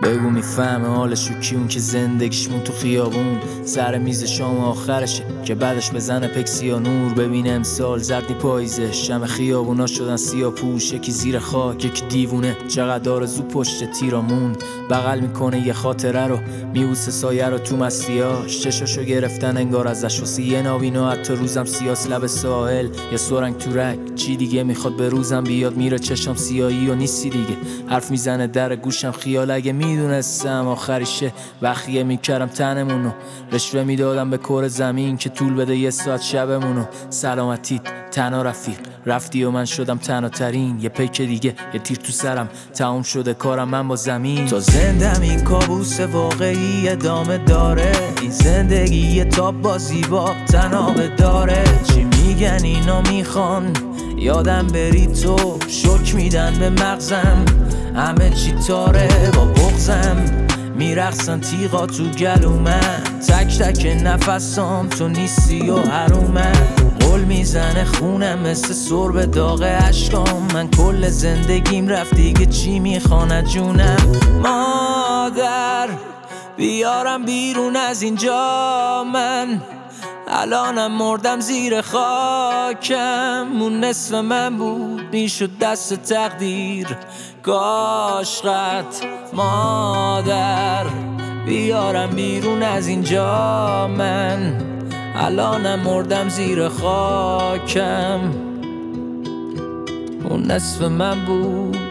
بگو میفهمه حالشو کیون که زندگیشمون تو خیابون سر میز شام آخرشه که بعدش بزنه پکسیا نور. ببینه امسال زردی پاییزه، شم خیابونا شدن سیاه پوش، یکی زیر خاک یکی دیوونه. چقدر آرزو پشت تیرامون بغل میکنه یه خاطره رو، میبوسه سایه رو تو مستیاش، چشاشو گرفتن انگار ازش واسه یه ناوینا. حتی روزم سیاس لب ساحل یه سرنگ تو رگ، چی دیگه میخواد به روزم بیاد؟ میره چشم سیاهی و نیستی دیگه، حرف میزنه در گوشم خیال اگه میدونستم آخریشه وقیه میکردم تنمونو، رشوه میدادم به کره زمین که طول بده یه ساعت شبمونو. سلامتیت تنها رفیق رفتی و من شدم تنها ترین، یه پیک دیگه یه تیر تو سرم تموم شده کارم من با زمین. تا زندم این کابوس واقعی ادامه داره، این زندگی یه تاب بازی با تنابه داره. چی میگن اینا میخوان یادم بری تو، شک میدن به مغزم همه چی تاره. با بغزم میرقصن تیغا تو گلومن، تک تک نفسام تو نیستی و حرومن. قول میزنه خونم مثل سرب داغ عشقام، من کل زندگیم رفت دیگه چی میخوانه جونم. مادر بیارم بیرون از اینجا، من الانم مردم زیر خاکم. اون نصف من بود میشد دست تقدیر، کاشقت مادر بیارم بیرون از اینجا، من الانم مردم زیر خاکم. اون نصف من بود